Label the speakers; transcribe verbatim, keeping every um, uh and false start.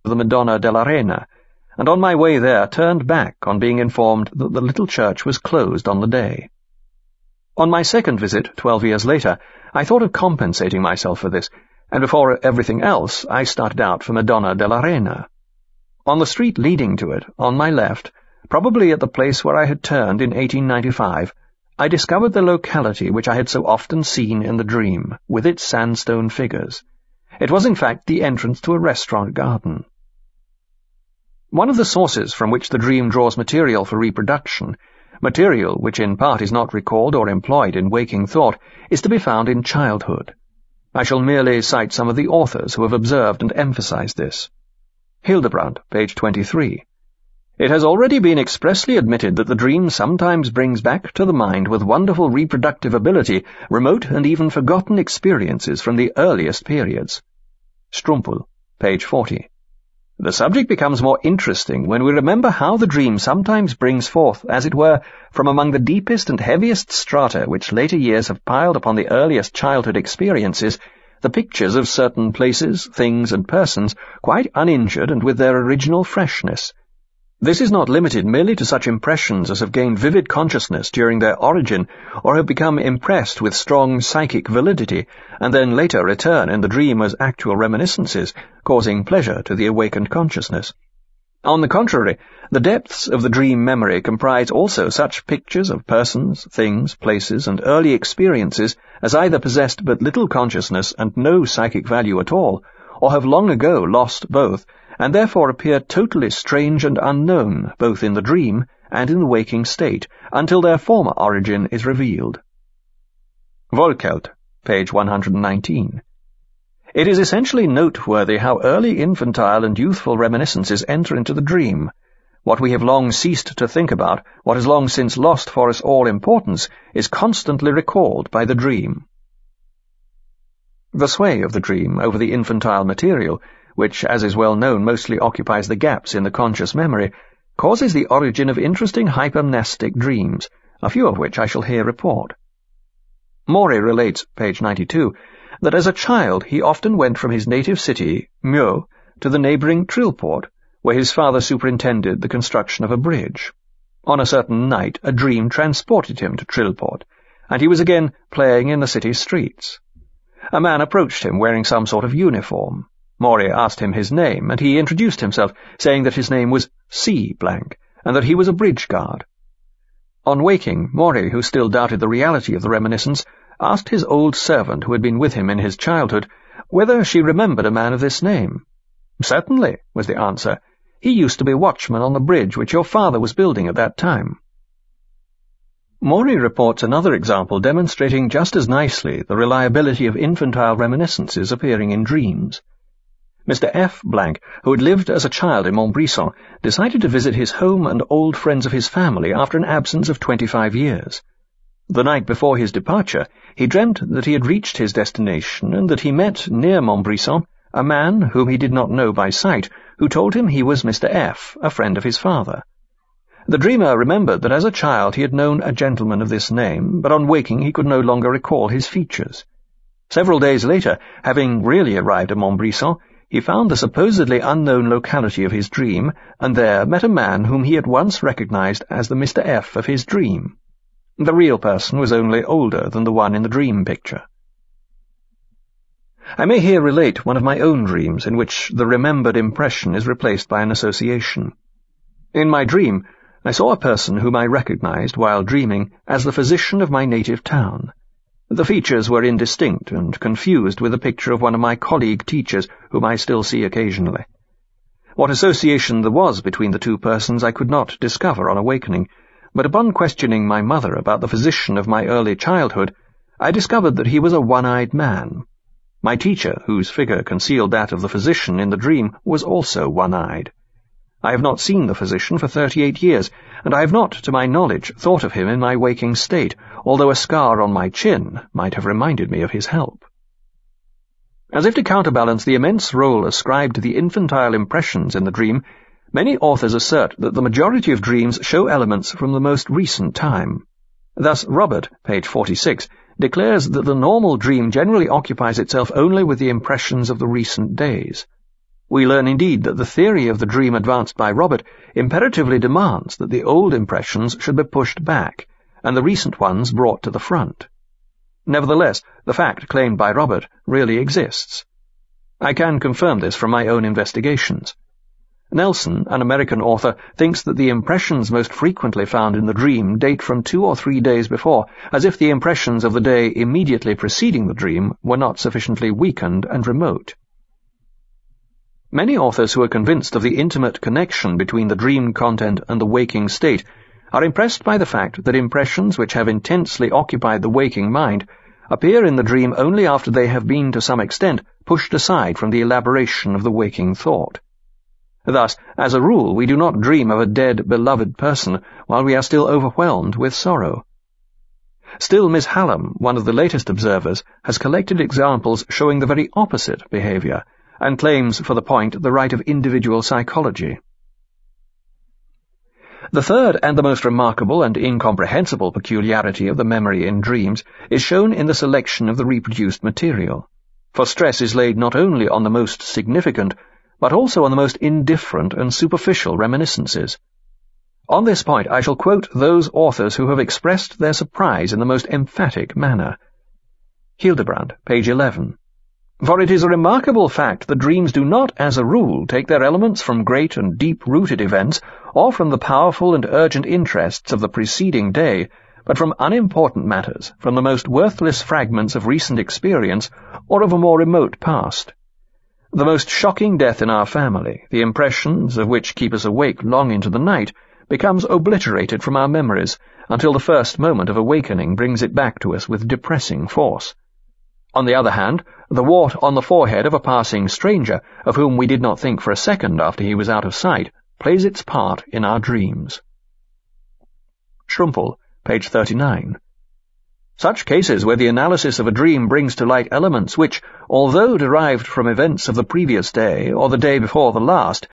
Speaker 1: to the Madonna dell'Arena, and on my way there turned back on being informed that the little church was closed on the day. On my second visit, twelve years later, I thought of compensating myself for this, and before everything else I started out for Madonna dell'Arena. On the street leading to it, on my left, probably at the place where I had turned in eighteen ninety-five, I discovered the locality which I had so often seen in the dream, with its sandstone figures. It was in fact the entrance to a restaurant garden. One of the sources from which the dream draws material for reproduction, material which in part is not recalled or employed in waking thought, is to be found in childhood. I shall merely cite some of the authors who have observed and emphasized this. Hildebrandt, page twenty-three. It has already been expressly admitted that the dream sometimes brings back to the mind with wonderful reproductive ability remote and even forgotten experiences from the earliest periods. Strumpel, page forty. The subject becomes more interesting when we remember how the dream sometimes brings forth, as it were, from among the deepest and heaviest strata which later years have piled upon the earliest childhood experiences, the pictures of certain places, things, and persons, quite uninjured and with their original freshness. This is not limited merely to such impressions as have gained vivid consciousness during their origin, or have become impressed with strong psychic validity, and then later return in the dream as actual reminiscences, causing pleasure to the awakened consciousness. On the contrary, the depths of the dream memory comprise also such pictures of persons, things, places, and early experiences as either possessed but little consciousness and no psychic value at all, or have long ago lost both, and therefore appear totally strange and unknown both in the dream and in the waking state, until their former origin is revealed. Volkelt, page one hundred nineteen. It is essentially noteworthy how early infantile and youthful reminiscences enter into the dream. What we have long ceased to think about, what has long since lost for us all importance, is constantly recalled by the dream. The sway of the dream over the infantile material, which, as is well known, mostly occupies the gaps in the conscious memory, causes the origin of interesting hypermnestic dreams, a few of which I shall here report. Maury relates, page ninety-two, that as a child he often went from his native city, Meaux, to the neighbouring Trilport, where his father superintended the construction of a bridge. On a certain night a dream transported him to Trilport, and he was again playing in the city streets. A man approached him wearing some sort of uniform. Maury asked him his name, and he introduced himself, saying that his name was C. Blank, and that he was a bridge guard. On waking, Maury, who still doubted the reality of the reminiscence, asked his old servant, who had been with him in his childhood, whether she remembered a man of this name. "Certainly," was the answer. "He used to be watchman on the bridge which your father was building at that time." Maury reports another example demonstrating just as nicely the reliability of infantile reminiscences appearing in dreams. Mister F. Blank, who had lived as a child in Montbrison, decided to visit his home and old friends of his family after an absence of twenty-five years. The night before his departure, he dreamt that he had reached his destination and that he met, near Montbrison, a man whom he did not know by sight, who told him he was Mister F., a friend of his father. The dreamer remembered that as a child he had known a gentleman of this name, but on waking he could no longer recall his features. Several days later, having really arrived at Montbrison, he found the supposedly unknown locality of his dream, and there met a man whom he at once recognized as the Mister F. of his dream. The real person was only older than the one in the dream picture. I may here relate one of my own dreams in which the remembered impression is replaced by an association. In my dream, I saw a person whom I recognized while dreaming as the physician of my native town. The features were indistinct and confused with the picture of one of my colleague teachers, whom I still see occasionally. What association there was between the two persons I could not discover on awakening, but upon questioning my mother about the physician of my early childhood, I discovered that he was a one-eyed man. My teacher, whose figure concealed that of the physician in the dream, was also one-eyed. I have not seen the physician for thirty-eight years, and I have not, to my knowledge, thought of him in my waking state, although a scar on my chin might have reminded me of his help. As if to counterbalance the immense role ascribed to the infantile impressions in the dream, many authors assert that the majority of dreams show elements from the most recent time. Thus Robert, page forty-six, declares that the normal dream generally occupies itself only with the impressions of the recent days. We learn indeed that the theory of the dream advanced by Robert imperatively demands that the old impressions should be pushed back, and the recent ones brought to the front. Nevertheless, the fact claimed by Robert really exists. I can confirm this from my own investigations. Nelson, an American author, thinks that the impressions most frequently found in the dream date from two or three days before, as if the impressions of the day immediately preceding the dream were not sufficiently weakened and remote. Many authors who are convinced of the intimate connection between the dream content and the waking state are impressed by the fact that impressions which have intensely occupied the waking mind appear in the dream only after they have been to some extent pushed aside from the elaboration of the waking thought. Thus, as a rule, we do not dream of a dead, beloved person while we are still overwhelmed with sorrow. Still, Miss Hallam, one of the latest observers, has collected examples showing the very opposite behavior, and claims for the point the right of individual psychology. The third and the most remarkable and incomprehensible peculiarity of the memory in dreams is shown in the selection of the reproduced material, for stress is laid not only on the most significant, but also on the most indifferent and superficial reminiscences. On this point I shall quote those authors who have expressed their surprise in the most emphatic manner. Hildebrand, page eleven. For it is a remarkable fact that dreams do not, as a rule, take their elements from great and deep-rooted events, or from the powerful and urgent interests of the preceding day, but from unimportant matters, from the most worthless fragments of recent experience, or of a more remote past. The most shocking death in our family, the impressions of which keep us awake long into the night, becomes obliterated from our memories until the first moment of awakening brings it back to us with depressing force. On the other hand, the wart on the forehead of a passing stranger, of whom we did not think for a second after he was out of sight, plays its part in our dreams. Schrumpel, page thirty-nine. Such cases where the analysis of a dream brings to light elements which, although derived from events of the previous day or the day before the last,